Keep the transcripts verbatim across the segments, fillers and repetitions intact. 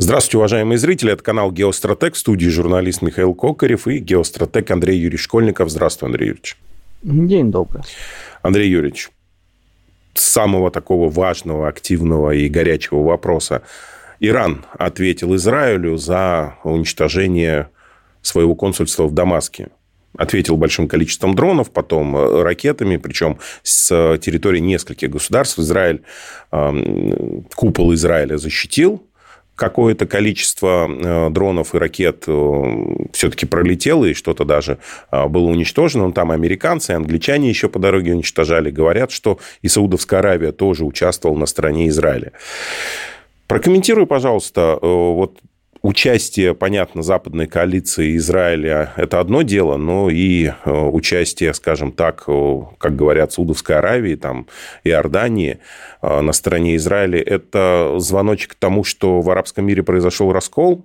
Здравствуйте, уважаемые зрители. Это канал «Геостратег», в студии журналист Михаил Кокарев и геостратег Андрей Юрьевич Школьников. Здравствуй, Андрей Юрьевич. День добрый. Андрей Юрьевич, с самого такого важного, активного и горячего вопроса. Иран ответил Израилю за уничтожение своего консульства в Дамаске. Ответил большим количеством дронов, потом ракетами, причем с территории нескольких государств. Израиль, купол Израиля защитил. Какое-то количество дронов и ракет все-таки пролетело, и что-то даже было уничтожено. Но там американцы и англичане еще по дороге уничтожали. Говорят, что и Саудовская Аравия тоже участвовала на стороне Израиля. Прокомментируй, пожалуйста, вот участие, понятно, западной коалиции Израиля – это одно дело, но и участие, скажем так, как говорят, Саудовской Аравии, там, Иордании на стороне Израиля – это звоночек к тому, что в арабском мире произошел раскол?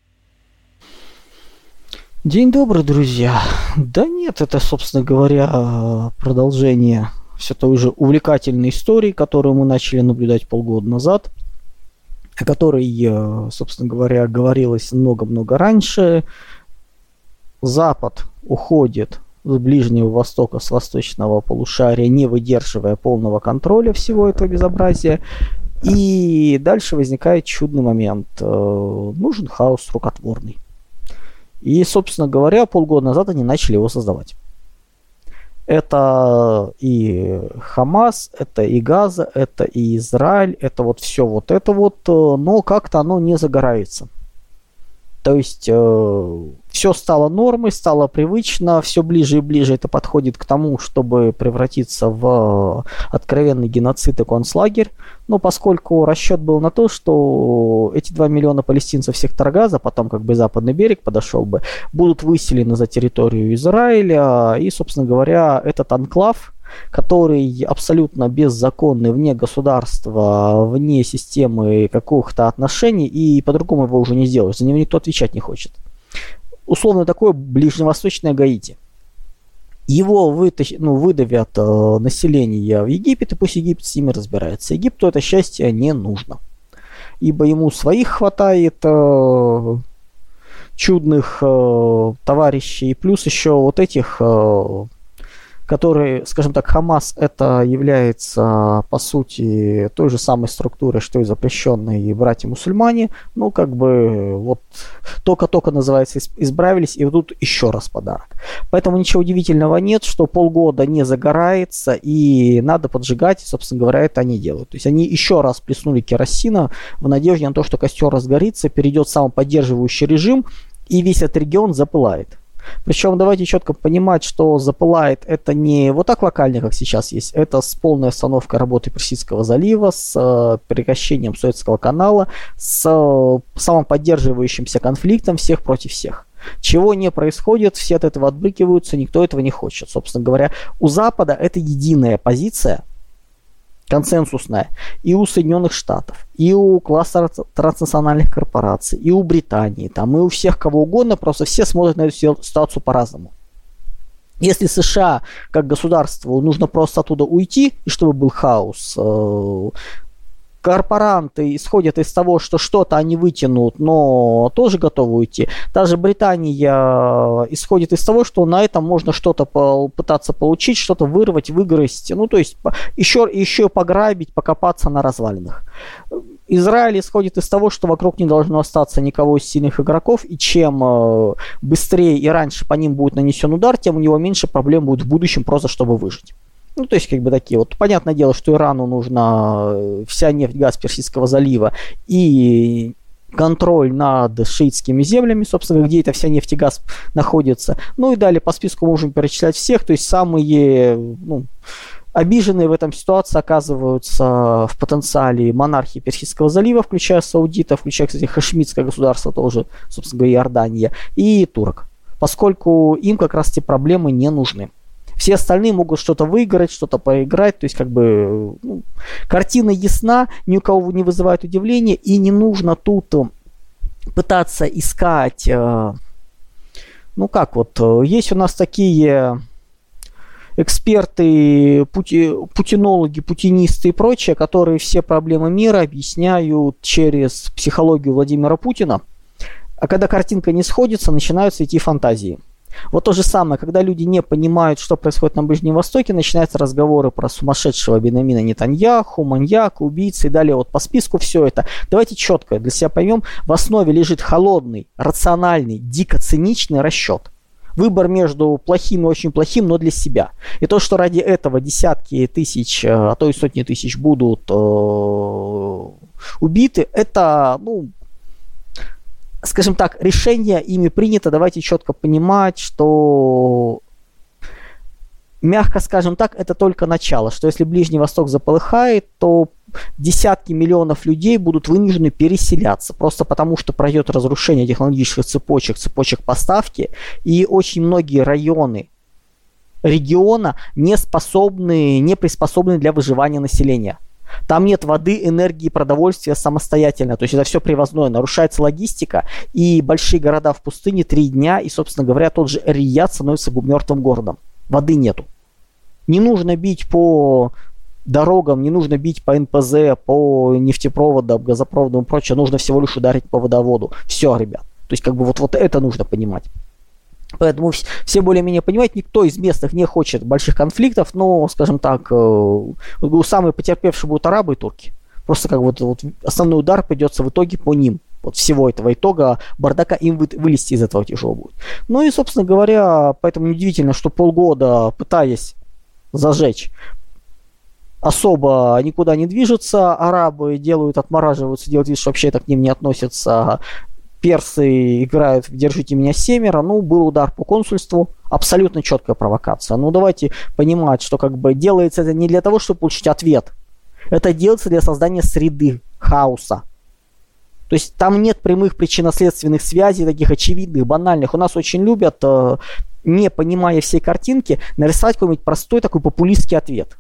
День добрый, друзья. Да нет, это, собственно говоря, продолжение все той же увлекательной истории, которую мы начали наблюдать полгода назад, о которой, собственно говоря, говорилось много-много раньше. Запад уходит с Ближнего Востока, с восточного полушария, не выдерживая полного контроля всего этого безобразия. И дальше возникает чудный момент. Нужен хаос рукотворный. И, собственно говоря, полгода назад они начали его создавать. Это и Хамас, это и Газа, это и Израиль, это вот все вот это вот, но как-то оно не загорается. То есть э, все стало нормой, стало привычно, все ближе и ближе это подходит к тому, чтобы превратиться в откровенный геноцид и концлагерь. Но поскольку расчет был на то, что эти два миллиона палестинцев сектора Газа, потом как бы западный берег подошел бы, будут выселены за территорию Израиля, и, собственно говоря, этот анклав, который абсолютно беззаконный, вне государства, вне системы каких-то отношений, и по-другому его уже не сделаешь, за него никто отвечать не хочет. Условно такое ближневосточное Гаити. Его вытащ... ну, выдавят э, население в Египет, и пусть Египет с ними разбирается. Египту это счастье не нужно, ибо ему своих хватает э, чудных э, товарищей, плюс еще вот этих... Э, которые, скажем так, Хамас это является, по сути, той же самой структурой, что и запрещенные братья-мусульмане. Ну, как бы, вот, только-только, называется, избавились, и тут еще раз подарок. Поэтому ничего удивительного нет, что полгода не загорается, и надо поджигать, и, собственно говоря, это они делают. То есть они еще раз плеснули керосина в надежде на то, что костер разгорится, перейдет в самоподдерживающий режим, и весь этот регион запылает. Причем давайте четко понимать, что запылает это не вот так локально, как сейчас есть. Это с полной остановкой работы Персидского залива, с э, прекращением Суэцкого канала, с э, самоподдерживающимся конфликтом всех против всех. Чего не происходит, все от этого отбрыкиваются, никто этого не хочет. Собственно говоря, у Запада это единая позиция, консенсусная, и у Соединенных Штатов, и у класса транснациональных корпораций, и у Британии, там, и у всех кого угодно, просто все смотрят на эту ситуацию по-разному. Если США как государству нужно просто оттуда уйти, и чтобы был хаос, корпоранты исходят из того, что что-то они вытянут, но тоже готовы уйти. Даже Британия исходит из того, что на этом можно что-то пытаться получить, что-то вырвать, выгрызть, ну то есть еще, еще пограбить, покопаться на развалинах. Израиль исходит из того, что вокруг не должно остаться никого из сильных игроков, и чем быстрее и раньше по ним будет нанесен удар, тем у него меньше проблем будет в будущем просто чтобы выжить. Ну, то есть, как бы такие вот. Понятное дело, что Ирану нужна вся нефть, газ Персидского залива и контроль над шиитскими землями, собственно, где эта вся нефть и газ находится. Ну и далее по списку можем перечислять всех, то есть самые, ну, обиженные в этом ситуации оказываются в потенциале монархии Персидского залива, включая саудитов, включая, кстати, хашемитское государство тоже, собственно говоря, Иордания, и турок, поскольку им как раз эти проблемы не нужны. Все остальные могут что-то выиграть, что-то проиграть. То есть, как бы, ну, картина ясна, ни у кого не вызывает удивления. И не нужно тут пытаться искать... Э, ну, как вот, есть у нас такие эксперты, пути, путинологи, путинисты и прочее, которые все проблемы мира объясняют через психологию Владимира Путина. А когда картинка не сходится, начинаются идти фантазии. Вот то же самое, когда люди не понимают, что происходит на Ближнем Востоке, начинаются разговоры про сумасшедшего Беньямина Нетаньяху, маньяка, убийцы и далее вот по списку все это. Давайте четко для себя поймем, в основе лежит холодный, рациональный, дико циничный расчет. Выбор между плохим и очень плохим, но для себя. И то, что ради этого десятки тысяч, а то и сотни тысяч будут э, убиты, это, ну, скажем так, решение ими принято. Давайте четко понимать, что, мягко скажем так, это только начало. Что если Ближний Восток заполыхает, то десятки миллионов людей будут вынуждены переселяться. Просто потому, что пройдет разрушение технологических цепочек, цепочек поставки. И очень многие районы региона не способны, не приспособлены для выживания населения. Там нет воды, энергии, продовольствия самостоятельно. То есть это все привозное. Нарушается логистика. И большие города в пустыне три дня. И, собственно говоря, тот же Эр-Рияд становится мертвым городом. Воды нету. Не нужно бить по дорогам, не нужно бить по эн пэ зэ, по нефтепроводам, газопроводам и прочее. Нужно всего лишь ударить по водоводу. Все, ребят. То есть как бы вот, вот это нужно понимать. Поэтому все более-менее понимают, никто из местных не хочет больших конфликтов, но, скажем так, самые потерпевшие будут арабы и турки. Просто как вот, вот основной удар придется в итоге по ним. Вот всего этого итога бардака им вы, вылезти из этого тяжело будет. Ну и, собственно говоря, поэтому неудивительно, что полгода, пытаясь зажечь, особо никуда не движутся, арабы делают, отмораживаются, делают вид, что вообще это к ним не относятся. Персы играют в «Держите меня семеро». Ну, был удар по консульству. Абсолютно четкая провокация. Ну, давайте понимать, что как бы делается это не для того, чтобы получить ответ. Это делается для создания среды хаоса. То есть там нет прямых причинно-следственных связей, таких очевидных, банальных. У нас очень любят, не понимая всей картинки, нарисовать какой-нибудь простой такой популистский ответ.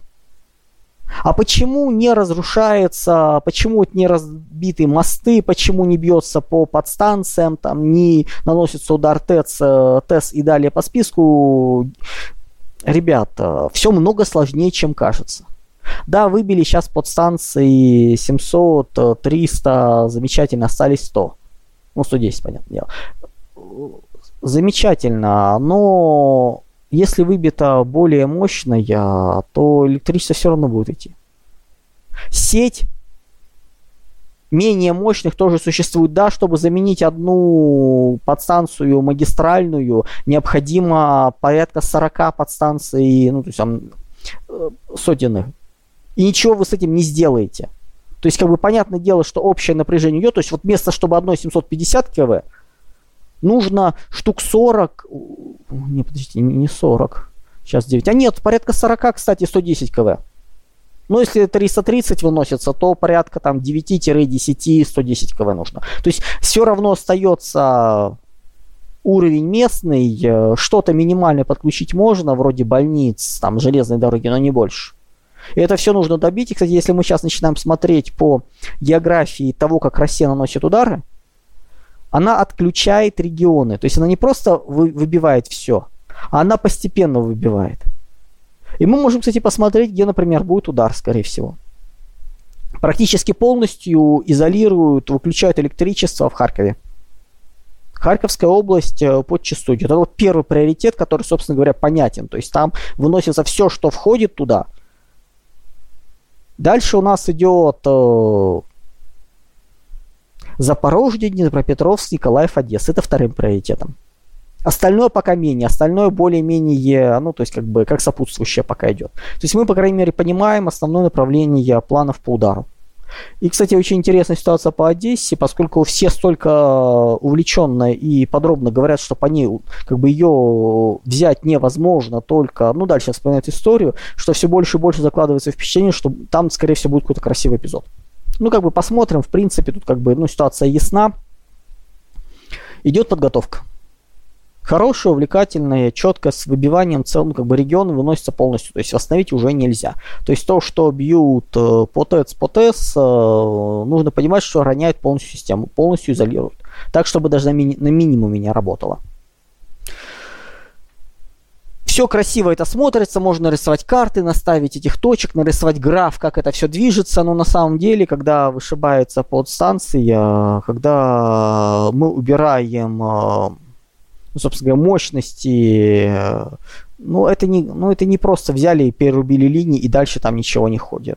А почему не разрушается, почему не разбиты мосты, почему не бьется по подстанциям, там не наносится удар ТЭЦ, ТЭС и далее по списку? Ребята, все много сложнее, чем кажется. Да, выбили сейчас подстанции семьсот, триста, замечательно, остались сто. Ну, сто десять, понятное дело. Замечательно, но если выбита более мощная, то электричество все равно будет идти. Сеть менее мощных тоже существует. Да, чтобы заменить одну подстанцию магистральную, необходимо порядка сорок подстанций, ну, то есть там сотенных. И ничего вы с этим не сделаете. То есть, как бы, понятное дело, что общее напряжение идет. То есть, вот вместо, чтобы одной семьсот пятьдесят киловатт, нужно штук сорок, не, подождите, не сорок, сейчас девять, а нет, порядка сорок, кстати, сто десять киловатт. Но если триста тридцать выносится, то порядка там девять-десять, сто десять киловатт нужно. То есть все равно остается уровень местный, что-то минимальное подключить можно, вроде больниц, там железной дороги, но не больше. И это все нужно добить. И, кстати, если мы сейчас начинаем смотреть по географии того, как Россия наносит удары, она отключает регионы. То есть она не просто вы, выбивает все, а она постепенно выбивает. И мы можем, кстати, посмотреть, где, например, будет удар, скорее всего. Практически полностью изолируют, выключают электричество в Харькове. Харьковская область подчистую. Это вот первый приоритет, который, собственно говоря, понятен. То есть там выносится все, что входит туда. Дальше у нас идет э, Запорожье, Днепропетровск, Николаев, Одесса. Это вторым приоритетом. Остальное пока менее. Остальное более-менее, ну, то есть как бы как сопутствующее пока идет. То есть мы, по крайней мере, понимаем основное направление планов по удару. И, кстати, очень интересная ситуация по Одессе, поскольку все столько увлеченно и подробно говорят, что по ней как бы ее взять невозможно, только, ну, дальше вспоминать историю, что все больше и больше закладывается впечатление, что там, скорее всего, будет какой-то красивый эпизод. Ну, как бы посмотрим, в принципе, тут как бы, ну, ситуация ясна. Идет подготовка. Хорошая, увлекательная, четко, с выбиванием целого, как бы регион выносится полностью, то есть восстановить уже нельзя. То есть то, что бьют э, по ТЭЦ, по ТЭС, э, нужно понимать, что роняют полностью систему, полностью изолируют. Так, чтобы даже на, мини- на минимуме не работало. Все красиво это смотрится, можно нарисовать карты, наставить этих точек, нарисовать граф, как это все движется, но на самом деле, когда вышибается подстанция, когда мы убираем, собственно говоря, мощности, ну это не, ну, это не просто взяли и перерубили линии и дальше там ничего не ходит.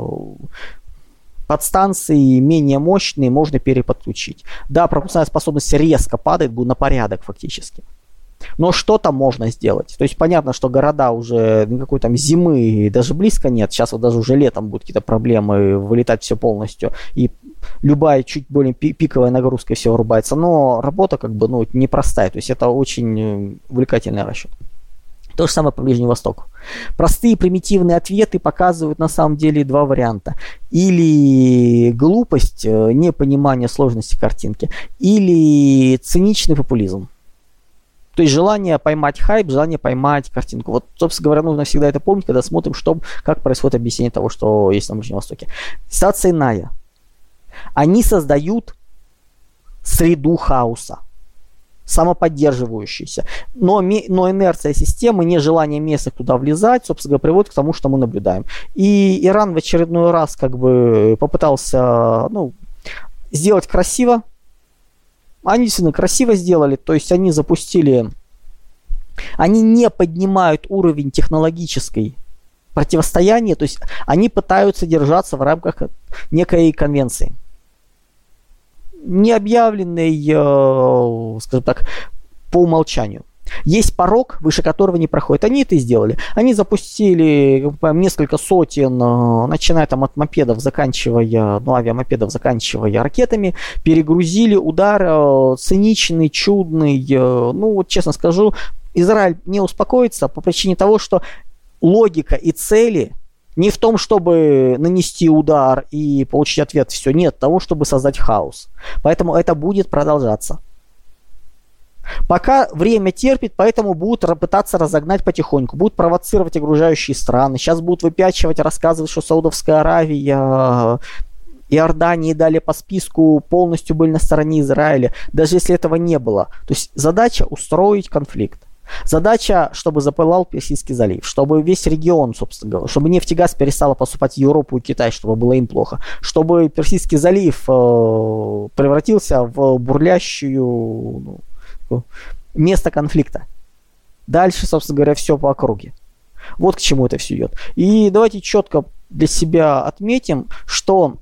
Подстанции менее мощные можно переподключить. Да, пропускная способность резко падает, будет на порядок фактически. Но что-то можно сделать. То есть понятно, что города уже никакой там зимы даже близко нет. Сейчас вот даже уже летом будут какие-то проблемы, вылетать все полностью. И любая чуть более пиковая нагрузка все вырубается. Но работа как бы ну, непростая. То есть это очень увлекательный расчет. То же самое по Ближнему Востоку. Простые примитивные ответы показывают на самом деле два варианта. Или глупость, непонимание сложности картинки, или циничный популизм. То есть желание поймать хайп, желание поймать картинку. Вот, собственно говоря, нужно всегда это помнить, когда смотрим, что, как происходит объяснение того, что есть на Ближнем Востоке. Ситуация иная. Они создают среду хаоса, самоподдерживающуюся. Но, но инерция системы, нежелание местных туда влезать, собственно говоря, приводит к тому, что мы наблюдаем. И Иран в очередной раз как бы попытался ну, сделать красиво. Они действительно красиво сделали, то есть они запустили, они не поднимают уровень технологической противостояния, то есть они пытаются держаться в рамках некой конвенции, не объявленной, скажем так, по умолчанию. Есть порог, выше которого не проходит. Они это и сделали. Они запустили несколько сотен, начиная там от мопедов, заканчивая, ну, авиамопедов, заканчивая ракетами, перегрузили удар циничный, чудный. Ну, вот честно скажу, Израиль не успокоится по причине того, что логика и цели не в том, чтобы нанести удар и получить ответ, все, нет, того, чтобы создать хаос. Поэтому это будет продолжаться. Пока время терпит, поэтому будут пытаться разогнать потихоньку, будут провоцировать окружающие страны. Сейчас будут выпячивать, рассказывать, что Саудовская Аравия, Иордания и далее по списку полностью были на стороне Израиля, даже если этого не было. То есть задача устроить конфликт. Задача, чтобы запылал Персидский залив, чтобы весь регион, собственно говоря, чтобы нефть и газ перестала поступать в Европу и Китай, чтобы было им плохо, чтобы Персидский залив э, превратился в бурлящую... Ну, место конфликта. Дальше, собственно говоря, все по округе. Вот к чему это все идет. И давайте четко для себя отметим, что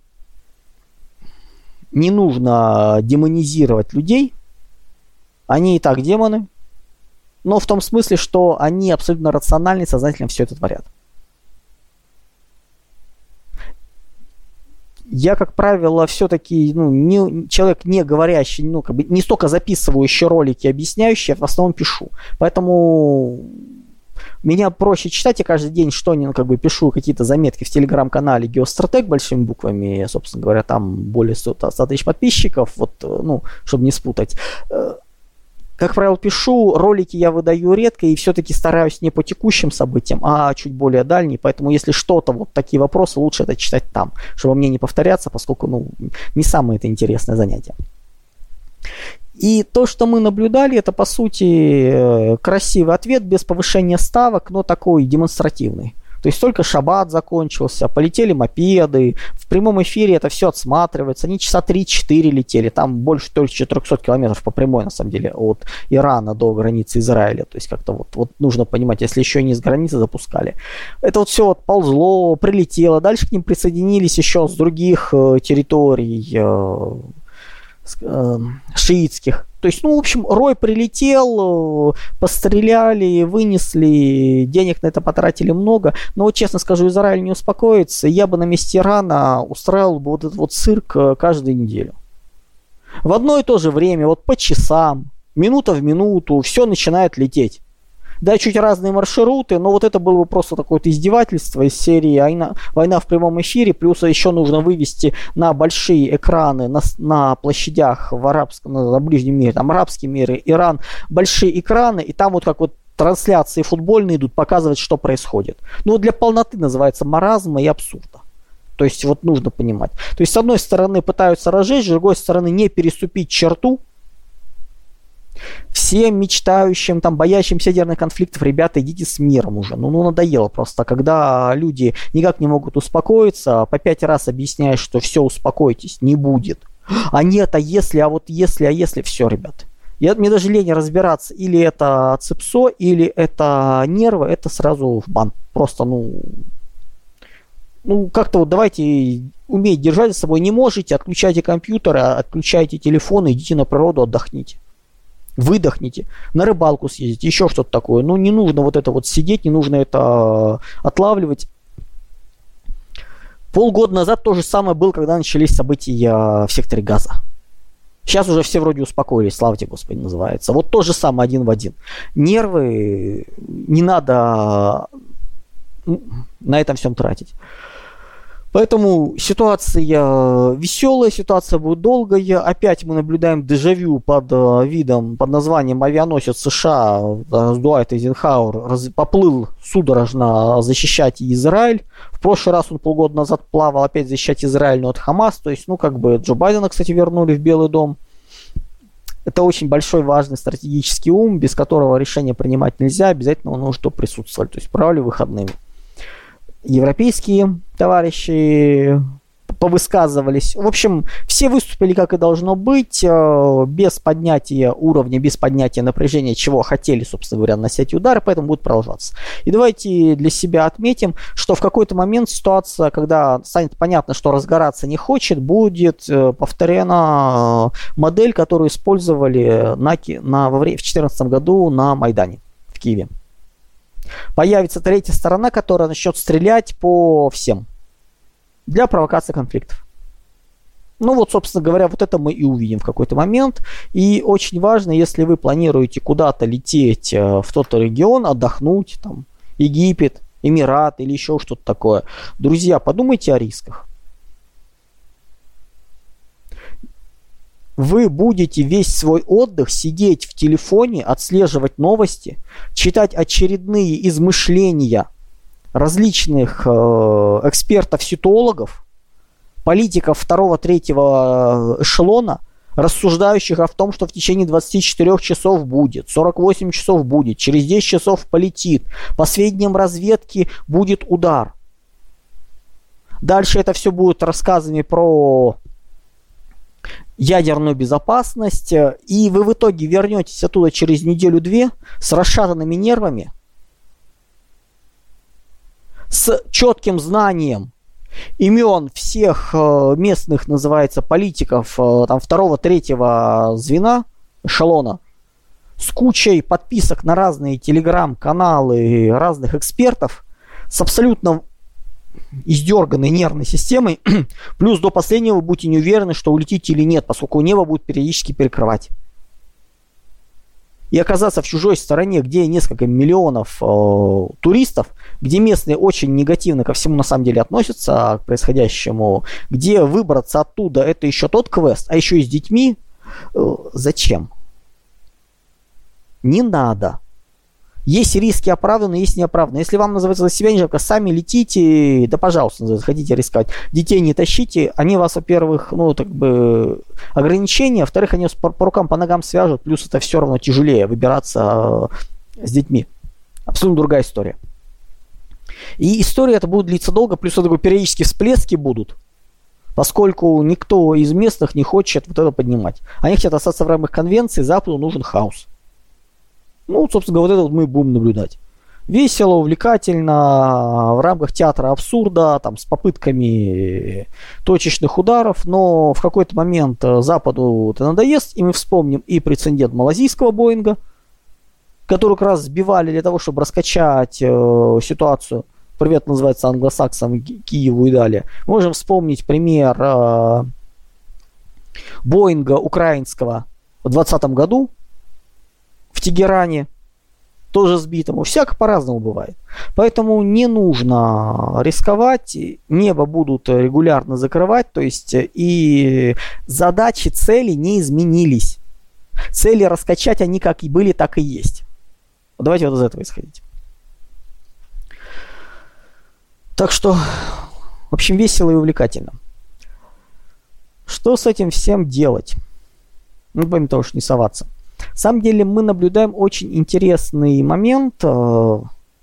не нужно демонизировать людей. Они и так демоны. Но в том смысле, что они абсолютно рационально и сознательно все это творят. Я, как правило, все-таки ну, не, человек не говорящий, ну, как бы не столько записывающий ролики, объясняющий, а в основном пишу. Поэтому меня проще читать, я каждый день что-нибудь, ну, как бы пишу какие-то заметки в телеграм-канале Геостратег большими буквами, собственно говоря, там более ста тысяч подписчиков, вот, ну, чтобы не спутать. Как правило, пишу, ролики я выдаю редко и все-таки стараюсь не по текущим событиям, а чуть более дальние. Поэтому если что-то, вот такие вопросы, лучше это читать там, чтобы мне не повторяться, поскольку ну, не самое это интересное занятие. И то, что мы наблюдали, это по сути красивый ответ без повышения ставок, но такой демонстративный. То есть только шаббат закончился, полетели мопеды, в прямом эфире это все отсматривается, они часа три-четыре летели, там больше только четыреста километров по прямой, на самом деле, от Ирана до границы Израиля, то есть как-то вот, вот нужно понимать, если еще и не с границы запускали. Это вот все вот ползло, прилетело, дальше к ним присоединились еще с других э, территорий, э, э, шиитских. То есть, ну, в общем, рой прилетел, постреляли, вынесли, денег на это потратили много. Но, вот, честно скажу, Израиль не успокоится. Я бы на месте Ирана устраивал бы вот этот вот цирк каждую неделю. В одно и то же время, вот по часам, минута в минуту, все начинает лететь. Да, чуть разные маршруты, но вот это было бы просто такое-то издевательство из серии «Война, война в прямом эфире», плюс еще нужно вывести на большие экраны, на, на площадях в арабском, на Ближнем мире, там арабский мир, Иран, большие экраны, и там вот как вот трансляции футбольные идут, показывать, что происходит. Ну, для полноты называется маразма и абсурда. То есть вот нужно понимать. То есть с одной стороны пытаются разжечь, с другой стороны не переступить черту. Всем мечтающим, там, боящимся ядерных конфликтов, ребята, идите с миром уже. Ну, ну, надоело просто, когда люди никак не могут успокоиться, по пять раз объясняешь, что все, успокойтесь, не будет. А нет, а если, а вот если, а если, все, ребят. Я, мне даже лень разбираться, или это ЦИПСО, или это нервы, это сразу в бан. Просто, ну, ну как-то вот давайте уметь держать за собой. Не можете, отключайте компьютеры, отключайте телефоны, идите на природу, отдохните. Выдохните, на рыбалку съездите, еще что-то такое. Ну, не нужно вот это вот сидеть, не нужно это отлавливать. Полгода назад то же самое было, когда начались события в секторе Газа. Сейчас уже все вроде успокоились, слава тебе, Господи, называется. Вот то же самое, один в один. Нервы не надо на этом всем тратить. Поэтому ситуация веселая, ситуация будет долгая. Опять мы наблюдаем дежавю под видом, под названием авианосец США Дуайт Эйзенхауэр поплыл судорожно защищать Израиль. В прошлый раз он полгода назад плавал опять защищать Израиль, но от Хамас. То есть, ну, как бы Джо Байдена, кстати, вернули в Белый дом. Это очень большой, важный стратегический ум, без которого решение принимать нельзя. Обязательно он нужно присутствовать. То есть, правили выходные. Европейские товарищи повысказывались. В общем, все выступили как и должно быть, без поднятия уровня, без поднятия напряжения, чего хотели, собственно говоря, наносить удары, поэтому будет продолжаться. И давайте для себя отметим, что в какой-то момент ситуация, когда станет понятно, что разгораться не хочет, будет повторена модель, которую использовали на, на, во время, в две тысячи четырнадцатом году на Майдане в Киеве. Появится третья сторона, которая начнет стрелять по всем для провокации конфликтов. Ну вот, собственно говоря, вот это мы и увидим в какой-то момент. И очень важно, если вы планируете куда-то лететь в тот регион, отдохнуть, там, Египет, Эмират или еще что-то такое. Друзья, подумайте о рисках. Вы будете весь свой отдых сидеть в телефоне, отслеживать новости, читать очередные измышления различных э, экспертов-ситологов, политиков второго-третьего эшелона, рассуждающих о том, что в течение двадцати четырёх часов будет, сорок восемь часов будет, через десять часов полетит, по сведениям разведки будет удар. Дальше это все будет рассказами про ядерную безопасность, и вы в итоге вернетесь оттуда через неделю-две с расшатанными нервами, с четким знанием имен всех местных, называется, политиков там, второго-третьего звена, эшелона, с кучей подписок на разные телеграм-каналы разных экспертов, с абсолютно издерганной нервной системой, плюс до последнего вы будете не уверены, что улетите или нет, поскольку небо будет периодически перекрывать. И оказаться в чужой стороне, где несколько миллионов э, туристов, где местные очень негативно ко всему на самом деле относятся к происходящему, где выбраться оттуда это еще тот квест, а еще и с детьми, э, зачем? Не надо. Есть риски оправданные, есть неоправданные. Если вам называется за себя не жалко, сами летите, да пожалуйста, хотите рисковать. Детей не тащите, они вас, во-первых, ну, так бы ограничения, во-вторых, они вас по, по рукам, по ногам свяжут, плюс это все равно тяжелее выбираться э, с детьми. Абсолютно другая история. И история эта будет длиться долго, плюс это периодически всплески будут, поскольку никто из местных не хочет вот это поднимать. Они хотят остаться в рамках конвенции, Западу нужен хаос. Ну, собственно говоря, вот это вот мы будем наблюдать. Весело, увлекательно, в рамках театра абсурда, там, с попытками точечных ударов, но в какой-то момент Западу это надоест, и мы вспомним и прецедент малазийского Боинга, который как раз сбивали для того, чтобы раскачать э, ситуацию. Привет, называется, англосаксам, Киеву и далее. Можем вспомнить пример э, Боинга украинского в двадцатом году, в Тегеране, тоже сбитому. Всяко по-разному бывает. Поэтому не нужно рисковать. Небо будут регулярно закрывать. То есть и задачи, цели не изменились. Цели раскачать они как и были, так и есть. Давайте вот из этого исходить. Так что, в общем, весело и увлекательно. Что с этим всем делать? Ну, помимо того, что не соваться. На самом деле мы наблюдаем очень интересный момент э,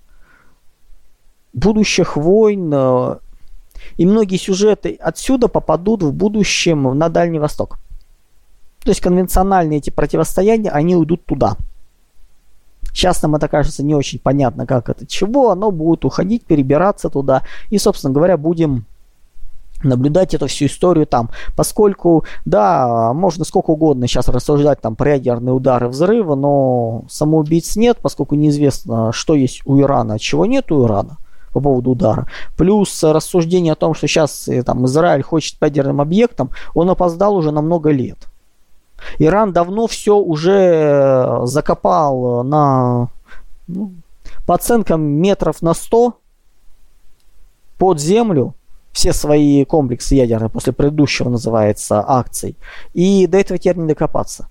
будущих войн, э, и многие сюжеты отсюда попадут в будущем на Дальний Восток. То есть конвенциональные эти противостояния, они уйдут туда. Сейчас нам это кажется не очень понятно, как это, чего, оно будет уходить, перебираться туда. И, собственно говоря, будем наблюдать эту всю историю там. Поскольку, да, можно сколько угодно сейчас рассуждать там про ядерные удары, взрывы, но самоубийц нет, поскольку неизвестно, что есть у Ирана, чего нет у Ирана по поводу удара. Плюс рассуждение о том, что сейчас там Израиль хочет по ядерным объектам, он опоздал уже на много лет. Иран давно все уже закопал на, ну, по оценкам метров на сто под землю все свои комплексы ядерные, после предыдущего называется акций, и до этого теперь не докопаться.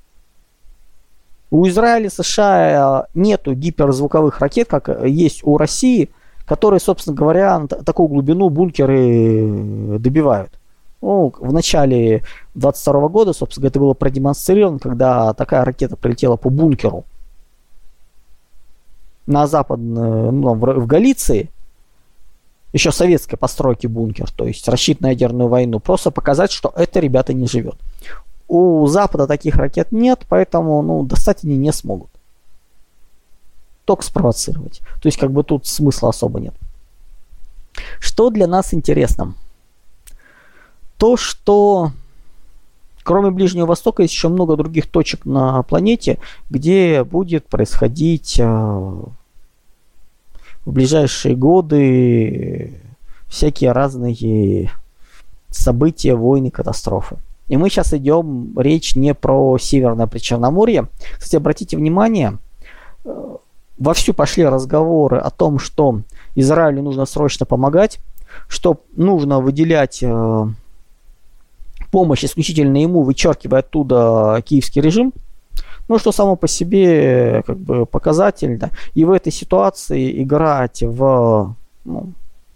У Израиля и США нету гиперзвуковых ракет, как есть у России, которые, собственно говоря, на такую глубину бункеры добивают. Ну, в начале двадцать второго года, собственно, это было продемонстрировано, когда такая ракета прилетела по бункеру на западной, ну, в Галиции, еще советской постройки бункер, то есть рассчитан на ядерную войну, просто показать, что это, ребята, не живет. У Запада таких ракет нет, поэтому, ну, достать они не смогут. Только спровоцировать. То есть, как бы тут смысла особо нет. Что для нас интересно? То, что кроме Ближнего Востока есть еще много других точек на планете, где будет происходить э, в ближайшие годы всякие разные события, войны, катастрофы. И мы сейчас идем, речь не про Северное Причерноморье. Кстати, обратите внимание, э, вовсю пошли разговоры о том, что Израилю нужно срочно помогать, что нужно выделять э, помощь исключительно ему, вычеркивая оттуда киевский режим, ну, что само по себе как бы показательно. И в этой ситуации играть в, ну,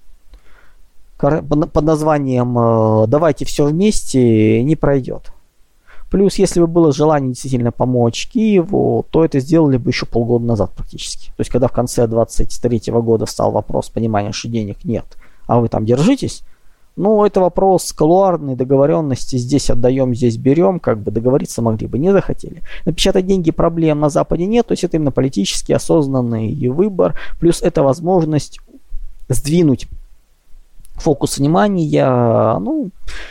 под названием «давайте все вместе» не пройдет. Плюс, если бы было желание действительно помочь Киеву, то это сделали бы еще полгода назад практически. То есть, когда в конце двадцать третьего года встал вопрос понимания, что денег нет, а вы там держитесь, ну, это вопрос колуарной договоренности. Здесь отдаем, здесь берем. Как бы договориться могли бы, не захотели. Напечатать деньги проблем на Западе нет. То есть это именно политически осознанный выбор. Плюс это возможность сдвинуть фокус внимания. Ну,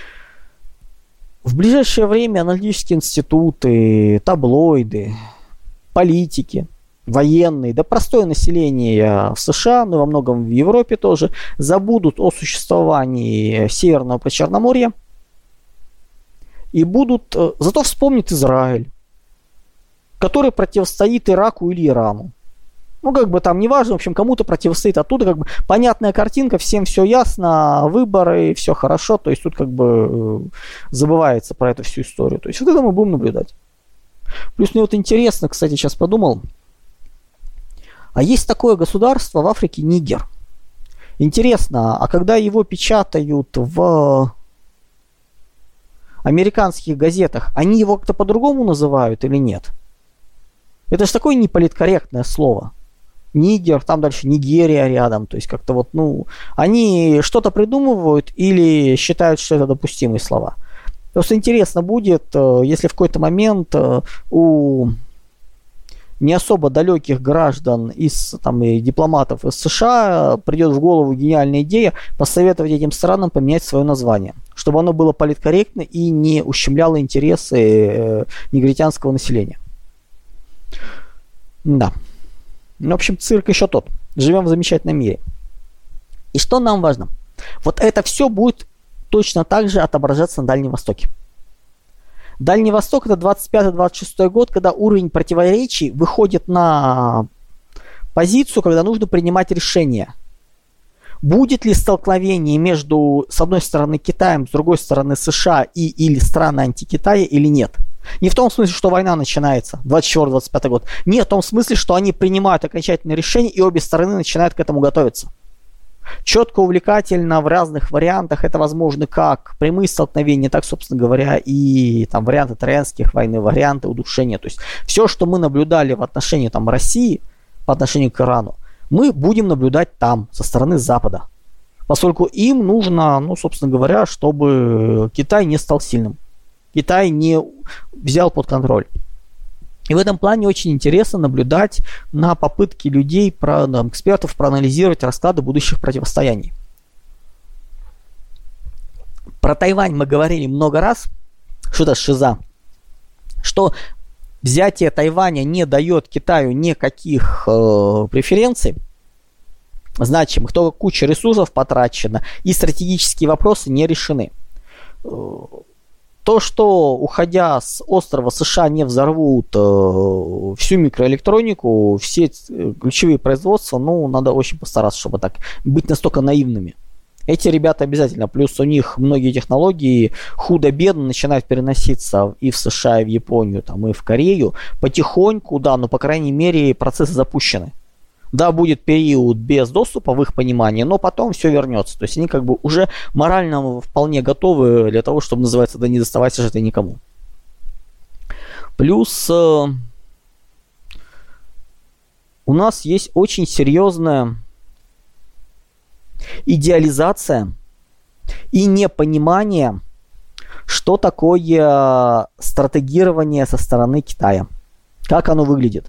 в ближайшее время аналитические институты, таблоиды, политики, военные, да простое население в США, но во многом в Европе тоже, забудут о существовании Северного Причерноморья и будут, зато вспомнит Израиль, который противостоит Ираку или Ирану. Ну, как бы там, неважно, в общем, кому-то противостоит оттуда, как бы понятная картинка, всем все ясно, выборы, все хорошо, то есть тут как бы забывается про эту всю историю. То есть вот это мы будем наблюдать. Плюс мне вот интересно, кстати, сейчас подумал, а есть такое государство в Африке, Нигер. Интересно, а когда его печатают в американских газетах, они его как-то по-другому называют или нет? Это же такое неполиткорректное слово. Нигер, там дальше Нигерия рядом, то есть как-то вот, ну, они что-то придумывают или считают, что это допустимые слова. Просто интересно будет, если в какой-то момент у не особо далеких граждан из там, и дипломатов из США придет в голову гениальная идея посоветовать этим странам поменять свое название, чтобы оно было политкорректно и не ущемляло интересы э, негритянского населения. Да. Ну, в общем, цирк еще тот. Живем в замечательном мире. И что нам важно? Вот это все будет точно так же отображаться на Дальнем Востоке. Дальний Восток — это двадцать пятый — двадцать шестой год, когда уровень противоречий выходит на позицию, когда нужно принимать решения. Будет ли столкновение между, с одной стороны, Китаем, с другой стороны, США и или страны антикитая или нет? Не в том смысле, что война начинается, двадцать четвёртый — двадцать пятый год. Нет, в том смысле, что они принимают окончательное решение, и обе стороны начинают к этому готовиться. Четко, увлекательно, в разных вариантах. Это возможно как прямые столкновения, так, собственно говоря, и там варианты троянских войны, варианты удушения. То есть все, что мы наблюдали в отношении там, России, по отношению к Ирану, мы будем наблюдать там, со стороны Запада. Поскольку им нужно, ну, собственно говоря, чтобы Китай не стал сильным. Китай не взял под контроль. И в этом плане очень интересно наблюдать на попытки людей, про, там, экспертов проанализировать расклады будущих противостояний. Про Тайвань мы говорили много раз, что это шиза, что взятие Тайваня не дает Китаю никаких э, преференций значимых, только куча ресурсов потрачена и стратегические вопросы не решены. То, что, уходя с острова США, не взорвут э, всю микроэлектронику, все ключевые производства, ну, надо очень постараться, чтобы так быть настолько наивными. Эти ребята обязательно, плюс у них многие технологии худо-бедно начинают переноситься и в США, и в Японию, там, и в Корею. Потихоньку, да, но, по крайней мере, процессы запущены. Да, будет период без доступа в их понимании, но потом все вернется. То есть они как бы уже морально вполне готовы для того, чтобы, называется, да не доставайся же ты никому. Плюс э, у нас есть очень серьезная идеализация и непонимание, что такое стратегирование со стороны Китая. Как оно выглядит.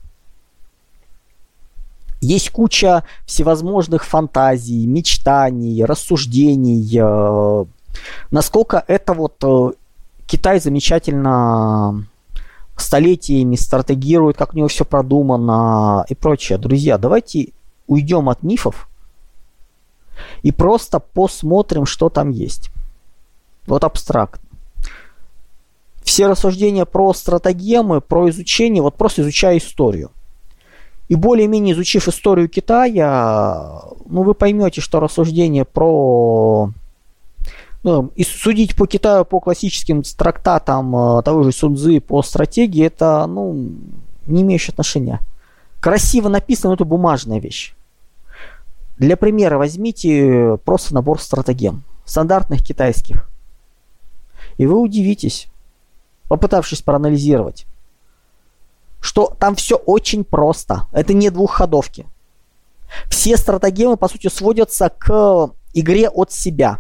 Есть куча всевозможных фантазий, мечтаний, рассуждений. Э, насколько это вот э, Китай замечательно столетиями стратегирует, как у него все продумано и прочее. Друзья, давайте уйдем от мифов и просто посмотрим, что там есть. Вот абстрактно. Все рассуждения про стратегемы, про изучение, вот просто изучая историю. И более-менее изучив историю Китая, ну, вы поймете, что рассуждение про... Ну, и судить по Китаю по классическим трактатам того же Сун Цзы по стратегии, это, ну, не имеющее отношения. Красиво написано, но это бумажная вещь. Для примера возьмите просто набор стратегем, стандартных китайских. И вы удивитесь, попытавшись проанализировать, что там все очень просто. Это не двухходовки. Все стратегемы, по сути, сводятся к игре от себя.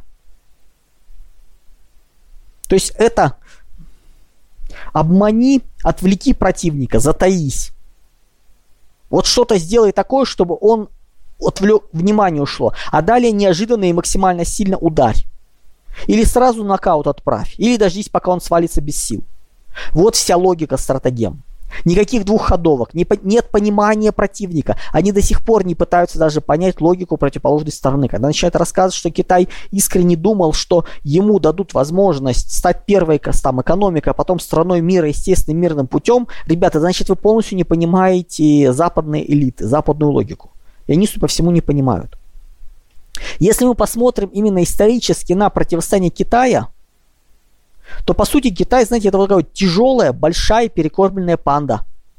То есть это обмани, отвлеки противника, затаись. Вот что-то сделай такое, чтобы он отвлек, внимание ушло. А далее неожиданно и максимально сильно ударь. Или сразу нокаут отправь. Или дождись, пока он свалится без сил. Вот вся логика стратегем. Никаких двухходовок, не, нет понимания противника. Они до сих пор не пытаются даже понять логику противоположной стороны. Когда начинают рассказывать, что Китай искренне думал, что ему дадут возможность стать первой там, экономикой, а потом страной мира естественным мирным путем, ребята, значит, вы полностью не понимаете западные элиты, западную логику. И они, судя по всему, не понимают. Если мы посмотрим именно исторически на противостояние Китая, то, по сути, Китай, знаете, это вот такая вот тяжелая, большая, перекормленная панда,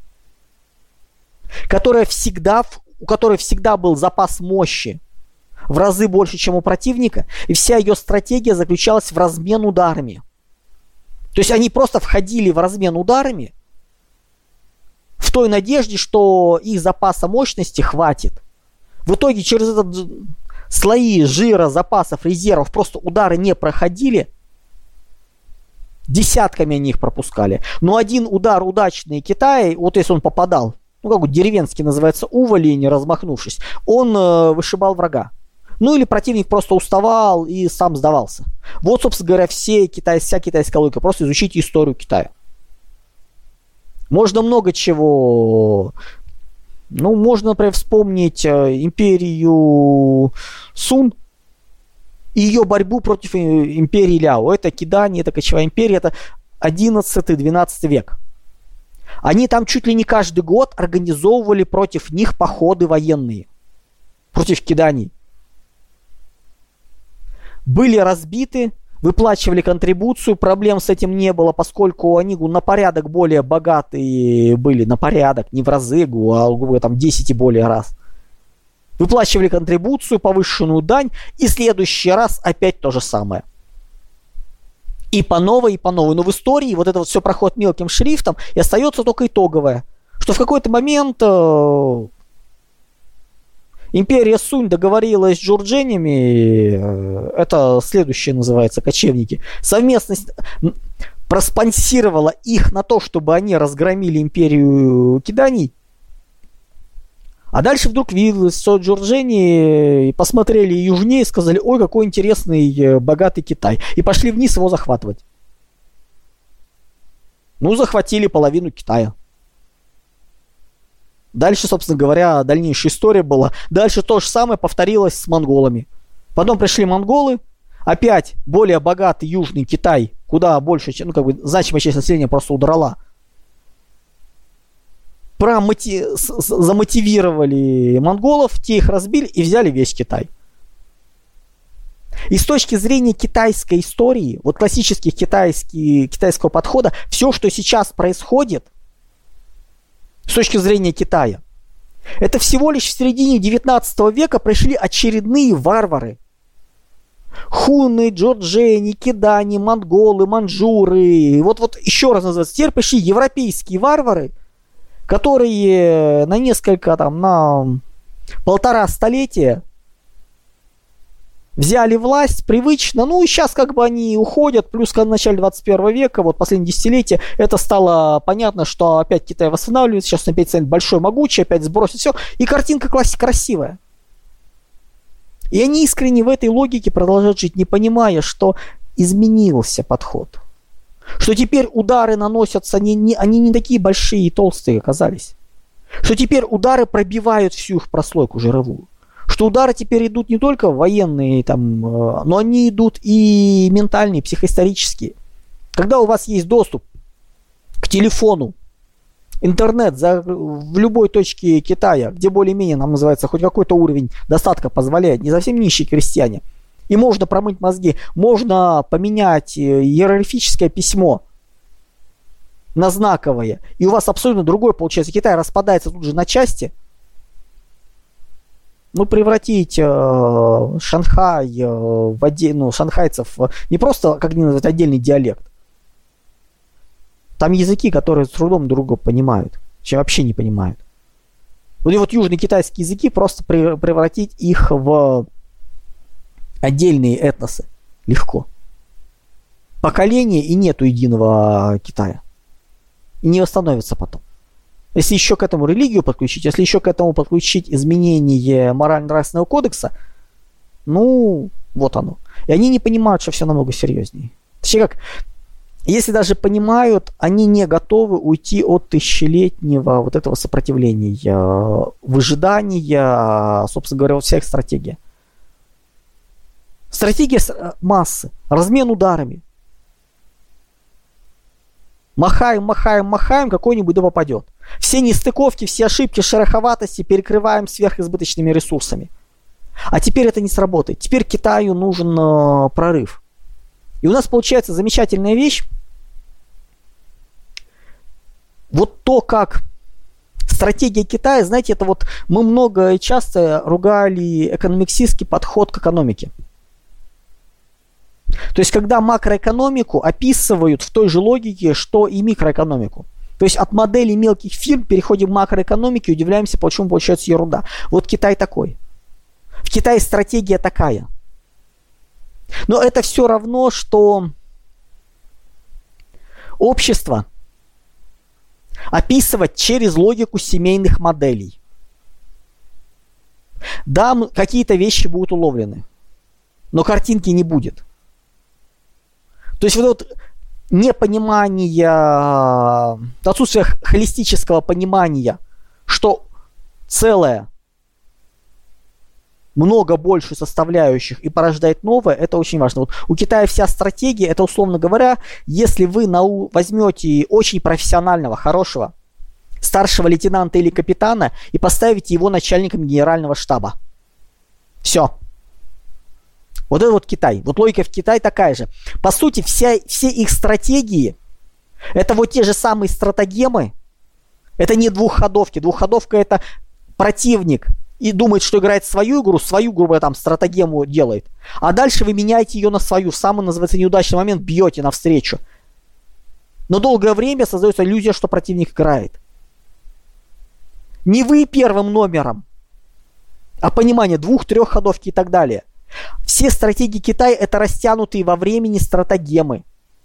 которая всегда, у которой всегда был запас мощи в разы больше, чем у противника, и вся ее стратегия заключалась в размен ударами. То есть они просто входили в размен ударами в той надежде, что их запаса мощности хватит. В итоге через этот слои жира, запасов, резервов просто удары не проходили. Десятками они их пропускали. Но один удар удачный Китай, вот если он попадал, ну как бы деревенский называется, ували, не размахнувшись, он э, вышибал врага. Ну или противник просто уставал и сам сдавался. Вот, собственно говоря, все китай, вся китайская логика. Просто изучите историю Китая. Можно много чего... Ну, можно, например, вспомнить э, империю Сун, и ее борьбу против империи Ляо. Это Кидани, это кочевая империя, это одиннадцатый-двенадцатый век. Они там чуть ли не каждый год организовывали против них походы военные. Против Кидани. Были разбиты, выплачивали контрибуцию, проблем с этим не было, поскольку они на порядок более богатые были, на порядок, не в разы, а там десять и более раз. Выплачивали контрибуцию, повышенную дань, и в следующий раз опять то же самое. И по новой, и по новой. Но в истории вот это вот все проходит мелким шрифтом, и остается только итоговое. Что в какой-то момент э, империя Сунь договорилась с джурдженями, э, это следующее называется, кочевники, совместно проспонсировала их на то, чтобы они разгромили империю киданий. А дальше вдруг виделось, что джурджени посмотрели южнее и сказали: ой, какой интересный, богатый Китай. И пошли вниз его захватывать. Ну, захватили половину Китая. Дальше, собственно говоря, дальнейшая история была. Дальше то же самое повторилось с монголами. Потом пришли монголы. Опять более богатый южный Китай, куда больше, ну, как бы, значимая часть населения просто удрала. Промоти... замотивировали монголов, те их разбили и взяли весь Китай. И с точки зрения китайской истории, вот классических китайских, китайского подхода, все, что сейчас происходит, с точки зрения Китая, это всего лишь в середине девятнадцатого века пришли очередные варвары. Хунны, джурджени, кидани, монголы, маньчжуры. Вот, вот еще раз называется. Теперь пришли европейские варвары, которые на несколько, там, на полтора столетия взяли власть привычно, ну и сейчас как бы они уходят, плюс в начале двадцать первого века, вот последние десятилетия, это стало понятно, что опять Китай восстанавливается, сейчас он опять станет большой, могучий, опять сбросит все, и картинка красивая. И они искренне в этой логике продолжают жить, не понимая, что изменился подход. Что теперь удары наносятся, они не, они не такие большие и толстые оказались. Что теперь удары пробивают всю их прослойку жировую. Что удары теперь идут не только военные, там, но они идут и ментальные, психоисторические. Когда у вас есть доступ к телефону, интернет за, в любой точке Китая, где более-менее, нам называется, хоть какой-то уровень достатка позволяет, не совсем нищие крестьяне, и можно промыть мозги, можно поменять иероглифическое письмо на знаковое, и у вас абсолютно другой получается. Китай распадается тут же на части. Ну, превратить э, Шанхай э, в отдель, ну, шанхайцев э, не просто, как они называют, отдельный диалект. Там языки, которые с трудом друг друга понимают, чем вообще не понимают. Вот и вот южные китайские языки просто при, превратить их в отдельные этносы легко. Поколение и нету единого Китая. И не восстановится потом. Если еще к этому религию подключить, если еще к этому подключить изменение морально-нравственного кодекса, ну, вот оно. И они не понимают, что все намного серьезнее. Точнее как, если даже понимают, они не готовы уйти от тысячелетнего вот этого сопротивления, выжидания, собственно говоря, вот вся их стратегия. Стратегия массы, размен ударами. Махаем, махаем, махаем, какой-нибудь да попадет. Все нестыковки, все ошибки, шероховатости перекрываем сверхизбыточными ресурсами. А теперь это не сработает. Теперь Китаю нужен э, прорыв. И у нас получается замечательная вещь. Вот то, как стратегия Китая, знаете, это вот мы много и часто ругали экономиксистский подход к экономике. То есть, когда макроэкономику описывают в той же логике, что и микроэкономику. То есть, от моделей мелких фирм переходим к макроэкономике и удивляемся, почему получается ерунда. Вот Китай такой. В Китае стратегия такая. Но это все равно, что общество описывать через логику семейных моделей. Да, какие-то вещи будут уловлены, но картинки не будет. То есть вот это вот непонимание, отсутствие холистического понимания, что целое много больше составляющих и порождает новое, это очень важно. Вот у Китая вся стратегия, это, условно говоря, если вы нау- возьмете очень профессионального, хорошего, старшего лейтенанта или капитана и поставите его начальником генерального штаба. Все. Вот это вот Китай. Вот логика в Китае такая же. По сути, вся, все их стратегии, это вот те же самые стратагемы. Это не двухходовки. Двухходовка — это противник и думает, что играет свою игру, свою, грубо говоря, там, стратегему делает. А дальше вы меняете ее на свою. В самый, называется, неудачный момент бьете навстречу. Но долгое время создается иллюзия, что противник играет. Не вы первым номером, а понимание двух-трех ходовки и так далее. Все стратегии Китая — это растянутые во времени стратегемы.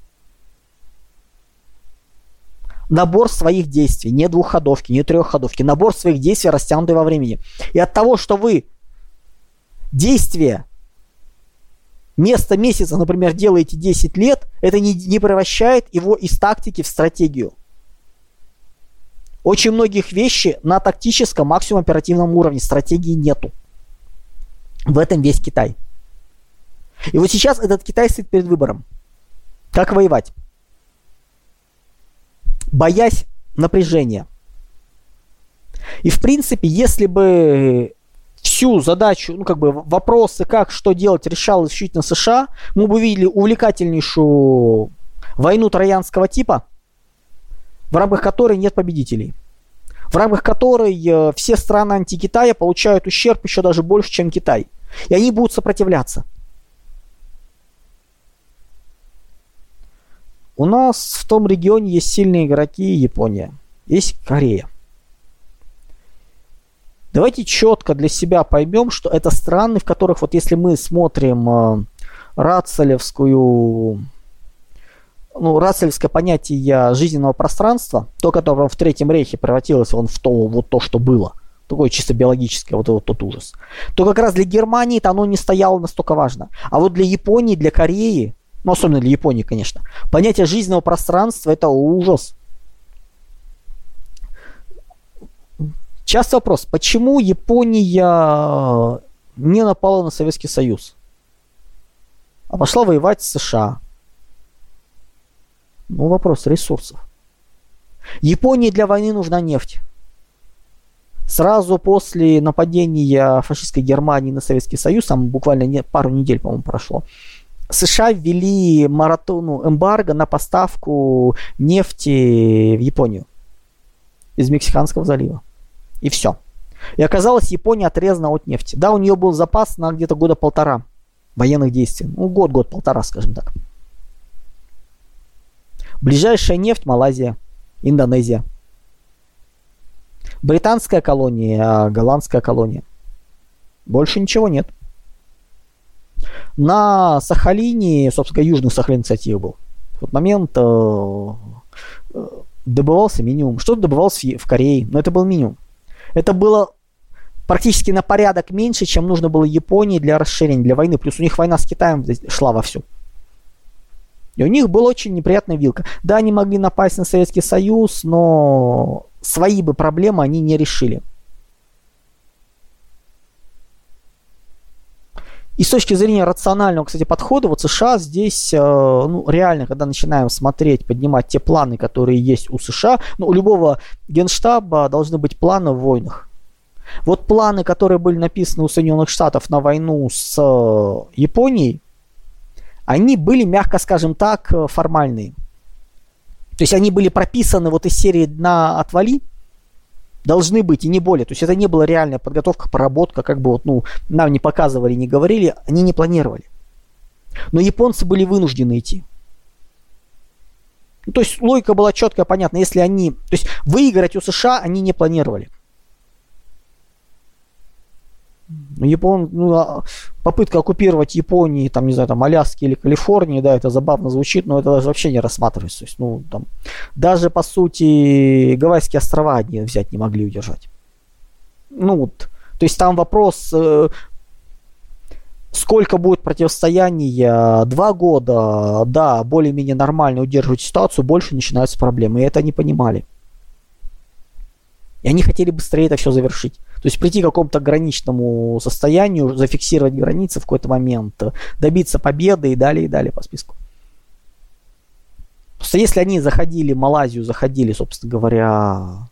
Набор своих действий, не двухходовки, не трехходовки. Набор своих действий, растянутый во времени. И от того, что вы действия вместо месяца, например, делаете десять лет, это не, не превращает его из тактики в стратегию. Очень многих вещей на тактическом, максимум оперативном уровне стратегии нету. В этом весь Китай. И вот сейчас этот Китай стоит перед выбором. Как воевать? Боясь напряжения. И в принципе, если бы всю задачу, ну как бы вопросы, как, что делать, решал исключительно США, мы бы увидели увлекательнейшую войну троянского типа, в рамках которой нет победителей. В рамках которой э, все страны анти-Китая получают ущерб еще даже больше, чем Китай. И они будут сопротивляться. У нас в том регионе есть сильные игроки: Япония, есть Корея. Давайте четко для себя поймем, что это страны, в которых, вот если мы смотрим э, Рацелевскую, ну, Рацелевское понятие жизненного пространства, то, которое в Третьем Рейхе превратилось вон в то, вот то, что было, такое чисто биологическое, вот, вот тот ужас, то как раз для Германии это оно не стояло настолько важно. А вот для Японии, для Кореи, ну, особенно для Японии, конечно, понятие жизненного пространства — это ужас. Частый вопрос: почему Япония не напала на Советский Союз, а пошла воевать с США? Ну, вопрос ресурсов. Японии для войны нужна нефть. Сразу после нападения фашистской Германии на Советский Союз, там буквально не, пару недель, по-моему, прошло, США ввели маратон, ну, эмбарго на поставку нефти в Японию из Мексиканского залива. И все. И оказалось, Япония отрезана от нефти. Да, у нее был запас на где-то года полтора военных действий. Ну, год, год-полтора, скажем так. Ближайшая нефть — Малайзия, Индонезия. Британская колония, голландская колония. Больше ничего нет. На Сахалине, собственно, Южный Сахалин, кстати, был. В тот момент э, э, добывался минимум. Что-то добывалось в, в Корее, но это был минимум. Это было практически на порядок меньше, чем нужно было Японии для расширения, для войны. Плюс у них война с Китаем шла вовсю. И у них была очень неприятная вилка. Да, они могли напасть на Советский Союз, но свои бы проблемы они не решили. И с точки зрения рационального, кстати, подхода, вот США здесь, ну, реально, когда начинаем смотреть, поднимать те планы, которые есть у США, ну, у любого генштаба должны быть планы в войнах. Вот планы, которые были написаны у Соединенных Штатов на войну с Японией, они были, мягко скажем так, формальные. То есть они были прописаны вот из серии «на отвали», должны быть, и не более. То есть это не была реальная подготовка, проработка, как бы вот, ну, нам не показывали, не говорили, они не планировали. Но японцы были вынуждены идти. Ну, то есть логика была четкая, понятна. Если они, то есть выиграть у США они не планировали. Япон, ну, попытка оккупировать Японию, там, не знаю, там, Аляски или Калифорнии, да, это забавно звучит, но это даже вообще не рассматривается. То есть, ну, там, даже, по сути, Гавайские острова одни взять не могли удержать. Ну, вот, то есть там вопрос, э, сколько будет противостояния, два года, да, более-менее нормально удерживать ситуацию, больше начинаются проблемы, и это они понимали. И они хотели быстрее это все завершить. То есть прийти к какому-то граничному состоянию, зафиксировать границы в какой-то момент, добиться победы и далее, и далее по списку. Просто если они заходили, Малайзию заходили, собственно говоря...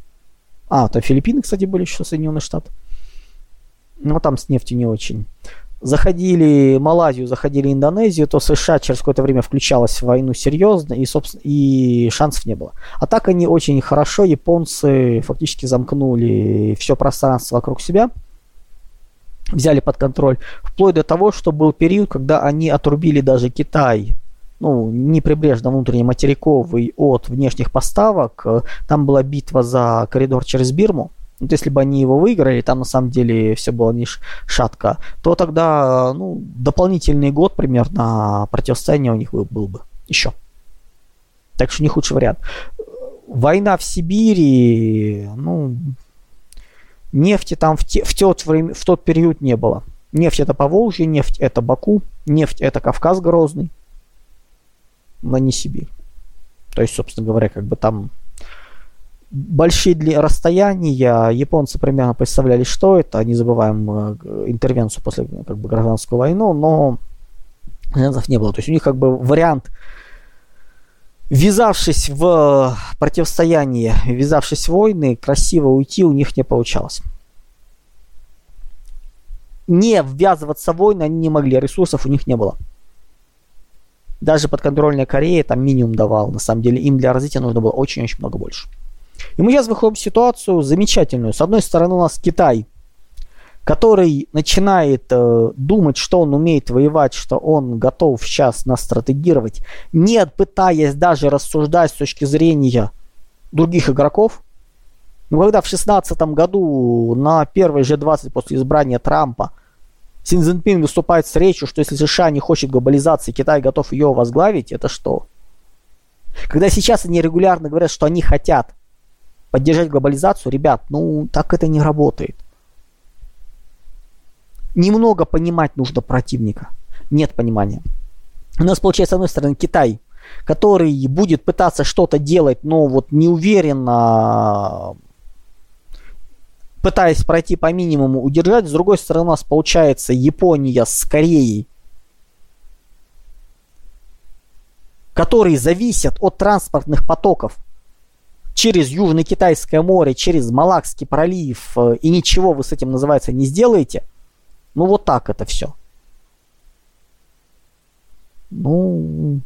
А, там Филиппины, кстати, были еще, Соединенные Штаты. Но там с нефтью не очень. заходили Малайзию, заходили Индонезию, то США через какое-то время включалась в войну серьезно, и, собственно, и шансов не было. А так они очень хорошо, японцы фактически замкнули все пространство вокруг себя, взяли под контроль, вплоть до того, что был период, когда они отрубили даже Китай, ну, не прибрежно внутренний материковый от внешних поставок. Там была битва за коридор через Бирму. Вот если бы они его выиграли, там на самом деле все было не шатко, то тогда, ну, дополнительный год примерно противостояния у них был бы еще. Так что не худший вариант. Война в Сибири, ну, нефти там в, те, в, тот время, в тот период не было. Нефть это Поволжье, нефть это Баку, нефть это Кавказ Грозный, но не Сибирь. То есть, собственно говоря, как бы там большие расстояния, японцы примерно представляли, что это, не забываем интервенцию после как бы, гражданскую войну, но вариантов не было. То есть у них как бы вариант, ввязавшись в противостояние, ввязавшись в войны, красиво уйти у них не получалось. Не ввязываться в войны они не могли, ресурсов у них не было. Даже подконтрольная Корея там минимум давал, на самом деле им для развития нужно было очень-очень много больше. И мы сейчас выходим в ситуацию замечательную. С одной стороны у нас Китай, который начинает э, думать, что он умеет воевать, что он готов сейчас нас стратегировать, не пытаясь даже рассуждать с точки зрения других игроков. Но когда в две тысячи шестнадцатом году на первой джи двадцать после избрания Трампа Си Цзиньпин выступает с речью, что если США не хочет глобализации, Китай готов ее возглавить, это что? Когда сейчас они регулярно говорят, что они хотят поддержать глобализацию, ребят, ну так это не работает. Немного понимать нужно противника. Нет понимания. У нас получается, с одной стороны, Китай, который будет пытаться что-то делать, но вот неуверенно, пытаясь пройти по минимуму, удержать. С другой стороны, у нас получается Япония с Кореей, которые зависят от транспортных потоков через Южно-Китайское море, через Малакский пролив, и ничего вы с этим, называется, не сделаете. Ну, вот так это все. Ну,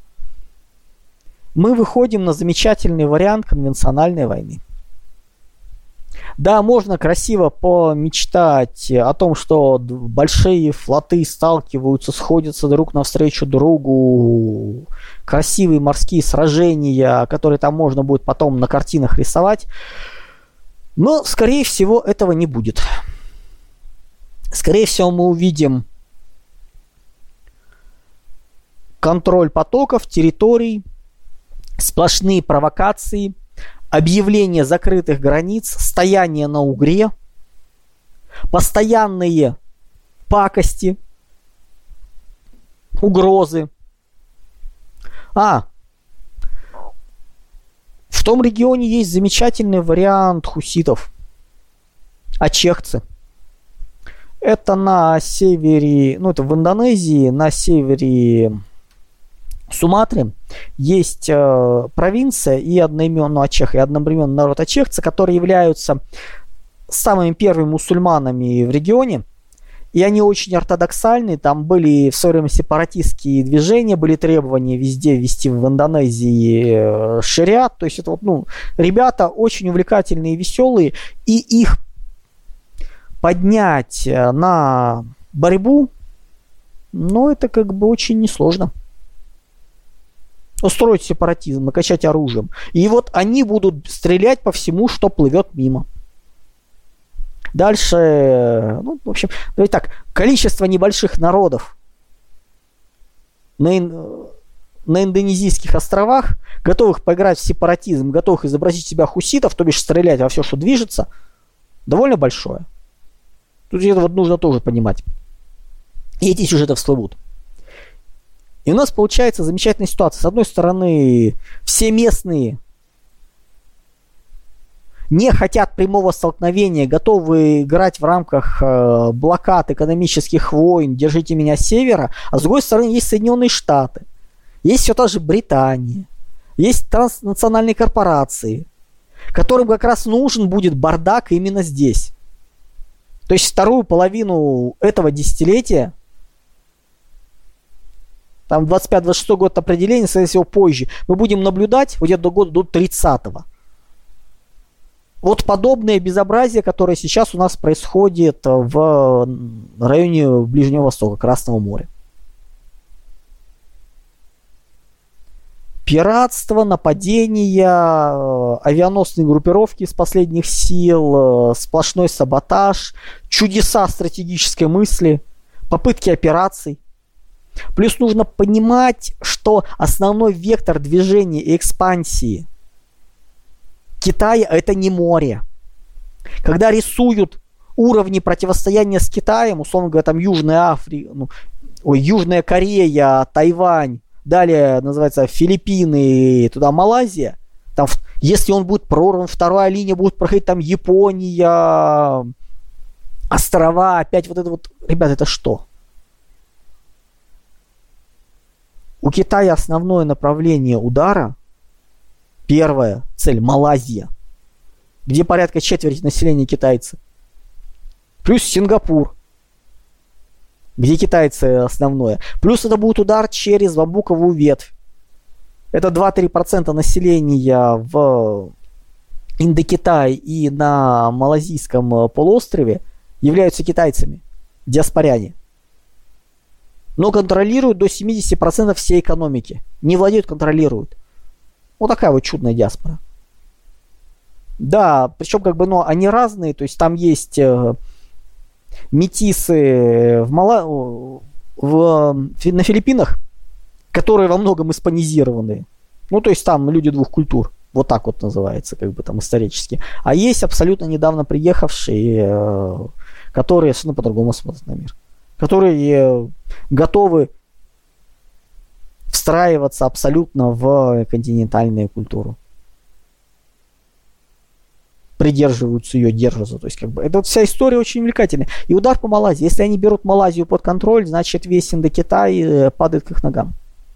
мы выходим на замечательный вариант конвенциональной войны. Да, можно красиво помечтать о том, что большие флоты сталкиваются, сходятся друг навстречу другу, красивые морские сражения, которые там можно будет потом на картинах рисовать. Но, скорее всего, этого не будет. Скорее всего, мы увидим контроль потоков, территорий, сплошные провокации, объявление закрытых границ, стояние на угре, постоянные пакости, угрозы. А, в том регионе есть замечательный вариант хуситов, ачехцы. Это на севере, ну это в Индонезии, на севере Суматры есть э, провинция и одноименный ачех, и одновременно народ ачехцы, которые являются самыми первыми мусульманами в регионе. И они очень ортодоксальны. Там были в свое время сепаратистские движения, были требования везде ввести в Индонезии шариат. То есть это вот, ну, ребята очень увлекательные и веселые. И их поднять на борьбу, ну, это как бы очень несложно. Устроить сепаратизм, накачать оружием. И вот они будут стрелять по всему, что плывет мимо. Дальше, ну, в общем, давайте так, количество небольших народов на, на индонезийских островах, готовых поиграть в сепаратизм, готовых изобразить себя хуситов, то бишь стрелять во все, что движется, довольно большое. Тут это вот нужно тоже понимать. И эти сюжеты всплывут. И у нас получается замечательная ситуация. С одной стороны, все местные не хотят прямого столкновения, готовы играть в рамках э, блокад, экономических войн, держите меня с севера. А с другой стороны, есть Соединенные Штаты, есть все та же Британия, есть транснациональные корпорации, которым как раз нужен будет бардак именно здесь. То есть вторую половину этого десятилетия, там двадцать пятый двадцать шестой год определения, скорее всего, позже, мы будем наблюдать где-то до года до тридцатого. Вот подобное безобразие, которое сейчас у нас происходит в районе Ближнего Востока, Красного моря. Пиратство, нападения, авианосные группировки из последних сил, сплошной саботаж, чудеса стратегической мысли, попытки операций. Плюс нужно понимать, что основной вектор движения и экспансии Китая — это не море. Когда рисуют уровни противостояния с Китаем, условно говоря, там Южная Африка, ну, ой, Южная Корея, Тайвань, далее называется Филиппины, туда Малайзия, там, если он будет прорван, вторая линия будет проходить там Япония, острова, опять вот это вот, ребята, это что? У Китая основное направление удара, первая цель — Малайзия, где порядка четверти населения китайцы. Плюс Сингапур, где китайцы основное. Плюс это будет удар через бамбуковую ветвь. Это два-три процента населения в Индокитае и на Малайзийском полуострове являются китайцами, диаспоряне. Но контролируют до семьдесят процентов всей экономики. Не владеют, контролируют. Вот такая вот чудная диаспора. Да, причем как бы, ну, они разные. То есть там есть э, метисы в Мала... в... на Филиппинах, которые во многом испанизированы. Ну, то есть там люди двух культур. Вот так вот называется, как бы там исторически. А есть абсолютно недавно приехавшие, э, которые совершенно по-другому смотрят на мир. Которые готовы встраиваться абсолютно в континентальную культуру. Придерживаются ее, держатся. То есть, как бы, это вот вся история очень увлекательная. И удар по Малайзии. Если они берут Малайзию под контроль, значит весь Индокитай падает к их ногам.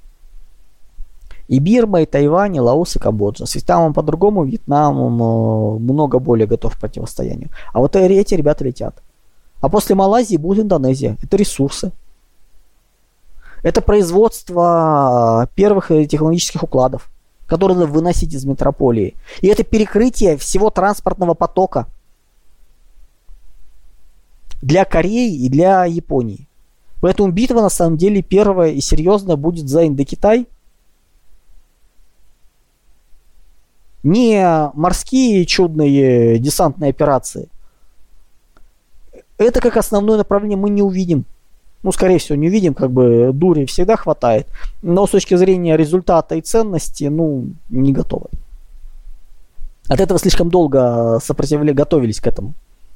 И Бирма, и Тайвань, и Лаос, и Камбоджа. С Вьетнамом по-другому, Вьетнам много более готов к противостоянию. А вот эти ребята летят. А после Малайзии будет Индонезия. Это ресурсы. Это производство первых технологических укладов, которые надо выносить из метрополии. И это перекрытие всего транспортного потока для Кореи и для Японии. Поэтому битва на самом деле первая и серьезная будет за Индокитай. Не морские чудные десантные операции. Это как основное направление мы не увидим. Ну, скорее всего, не увидим, как бы дури всегда хватает. Но с точки зрения результата и ценности, ну, не готовы. От этого слишком долго сопротивлялись, готовились к этому.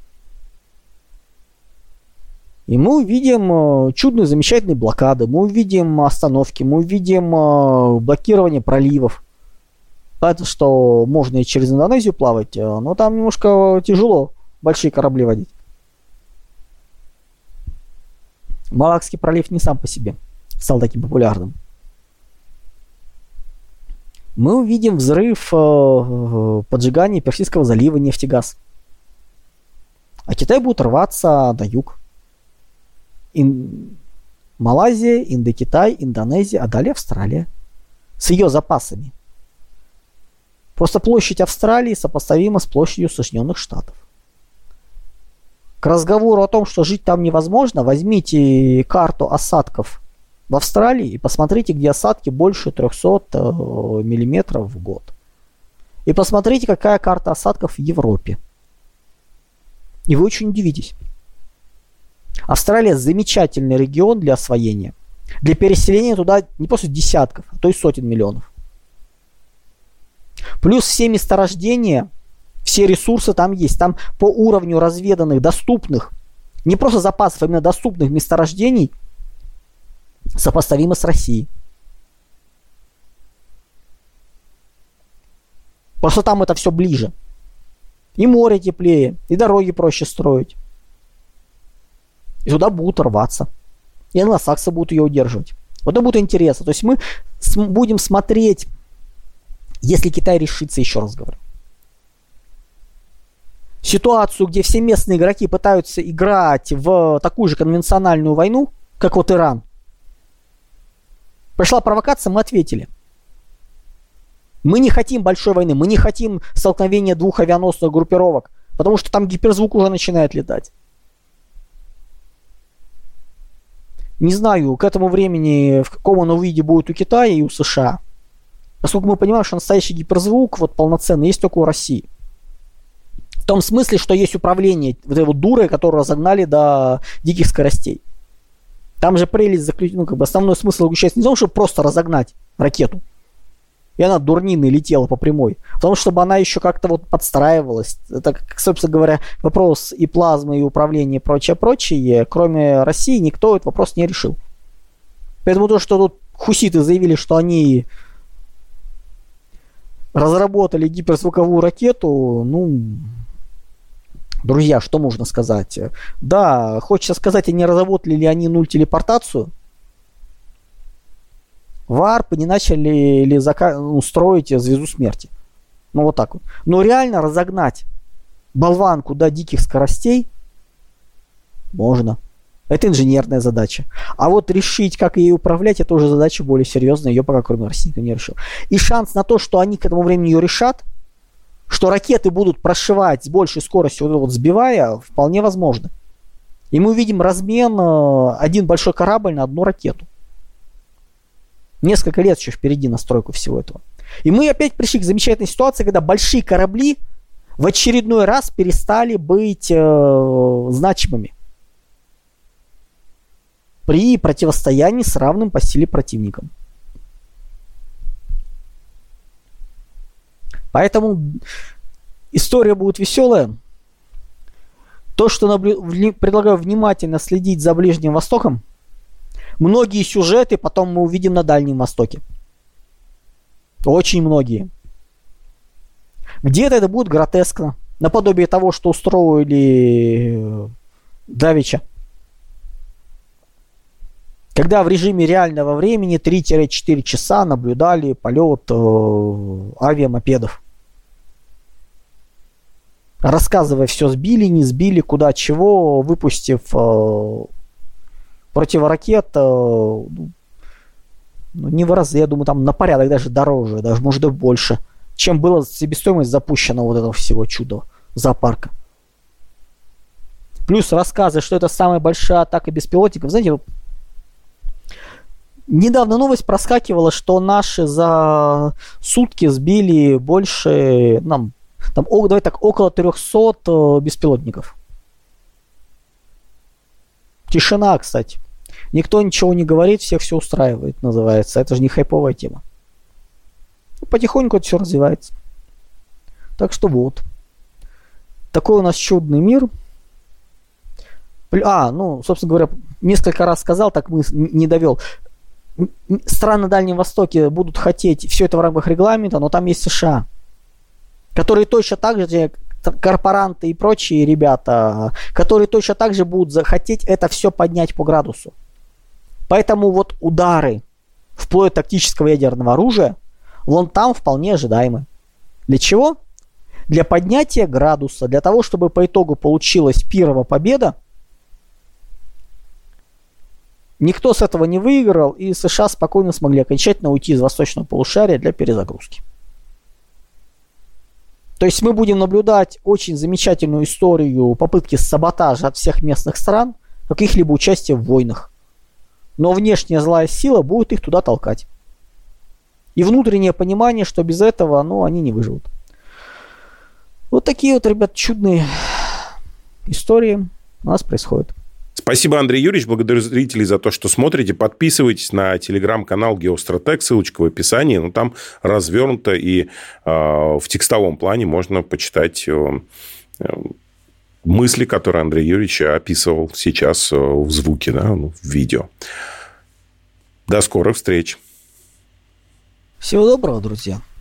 И мы увидим чудные, замечательные блокады, мы увидим остановки, мы увидим блокирование проливов. Это что можно и через Индонезию плавать, но там немножко тяжело большие корабли водить. Малакский пролив не сам по себе стал таким популярным. Мы увидим взрыв э, поджигания Персидского залива, нефтегаз. А Китай будет рваться на юг. Ин... Малайзия, Индокитай, Индонезия, а далее Австралия. С ее запасами. Просто площадь Австралии сопоставима с площадью Соединенных Штатов. К разговору о том, что жить там невозможно, возьмите карту осадков в Австралии и посмотрите, где осадки больше триста миллиметров в год. И посмотрите, какая карта осадков в Европе. И вы очень удивитесь. Австралия замечательный регион для освоения. Для переселения туда не просто десятков, а то и сотен миллионов. Плюс все месторождения, все ресурсы там есть. Там по уровню разведанных, доступных, не просто запасов, а именно доступных месторождений сопоставимо с Россией. Просто там это все ближе. И море теплее, и дороги проще строить. И туда будут рваться. И англосаксы будут ее удерживать. Вот это будет интересно. То есть мы см- будем смотреть, если Китай решится, еще раз говорю. ситуацию, где все местные игроки пытаются играть в такую же конвенциональную войну, как вот Иран. Пришла провокация, мы ответили. Мы не хотим большой войны, мы не хотим столкновения двух авианосных группировок, потому что там гиперзвук уже начинает летать. Не знаю, к этому времени в каком он виде будет у Китая и у США. Поскольку мы понимаем, что настоящий гиперзвук, вот полноценный, есть только у России. В том смысле, что есть управление вот этой вот дурой, которую разогнали до диких скоростей. Там же прелесть заключена, ну, как бы основной смысл заключается не в том, чтобы просто разогнать ракету, и она дурниной летела по прямой, в том, чтобы она еще как-то вот подстраивалась. Это, собственно говоря, вопрос и плазмы, и управления, и прочее, прочее. Кроме России никто этот вопрос не решил. Поэтому то, что тут хуситы заявили, что они разработали гиперзвуковую ракету, ну... Друзья, что можно сказать? Да, хочется сказать, а не разработали ли они нуль телепортацию? Варпы не начали ли зака- ну, строить звезду смерти? Ну вот так вот. Но реально разогнать болванку до диких скоростей можно. Это инженерная задача. А вот решить, как ей управлять, это уже задача более серьезная. Ее пока кроме России никто не решил. И шанс на то, что они к этому времени ее решат, что ракеты будут прошивать с большей скоростью, вот, вот, сбивая, вполне возможно. И мы увидим размен один большой корабль на одну ракету. Несколько лет еще впереди на стройку всего этого. И мы опять пришли к замечательной ситуации, когда большие корабли в очередной раз перестали быть э, значимыми при противостоянии с равным по силе противником. Поэтому история будет веселая. То, что наблю... предлагаю внимательно следить за Ближним Востоком. Многие сюжеты потом мы увидим на Дальнем Востоке. Очень многие. Где-то это будет гротескно. Наподобие того, что устроили давеча. Когда в режиме реального времени три-четыре часа наблюдали полет э, авиамопедов. Рассказывая все, сбили, не сбили, куда, чего, выпустив э, противоракет, э, ну, не в разы, я думаю, там на порядок даже дороже, даже может и больше, чем была себестоимость запущенного вот этого всего чуда зоопарка. Плюс рассказы, что это самая большая атака беспилотников. Знаете, недавно новость проскакивала, что наши за сутки сбили больше, нам, там, о, давай так, около трехсот э, беспилотников. Тишина, кстати. Никто ничего не говорит, всех все устраивает, называется. Это же не хайповая тема. Потихоньку это все развивается. Так что вот. Такой у нас чудный мир. А, ну, собственно говоря, несколько раз сказал, так мы не довел. Страны на Дальнем Востоке будут хотеть все это в рамках регламента, но там есть США, которые точно так же, корпоранты и прочие ребята, которые точно так же будут захотеть это все поднять по градусу. Поэтому вот удары вплоть до тактического ядерного оружия вон там вполне ожидаемы. Для чего? Для поднятия градуса, для того, чтобы по итогу получилась пирова победа. Никто с этого не выиграл, и США спокойно смогли окончательно уйти из восточного полушария для перезагрузки. То есть мы будем наблюдать очень замечательную историю попытки саботажа от всех местных стран, каких-либо участия в войнах. Но внешняя злая сила будет их туда толкать. И внутреннее понимание, что без этого, ну, они не выживут. Вот такие вот, ребят, чудные истории у нас происходят. Спасибо, Андрей Юрьевич. Благодарю зрителей за то, что смотрите. Подписывайтесь на телеграм-канал Геостратег. Ссылочка в описании. Ну, там развернуто и э, в текстовом плане можно почитать э, э, мысли, которые Андрей Юрьевич описывал сейчас э, в звуке, да, ну, в видео. До скорых встреч. Всего доброго, друзья.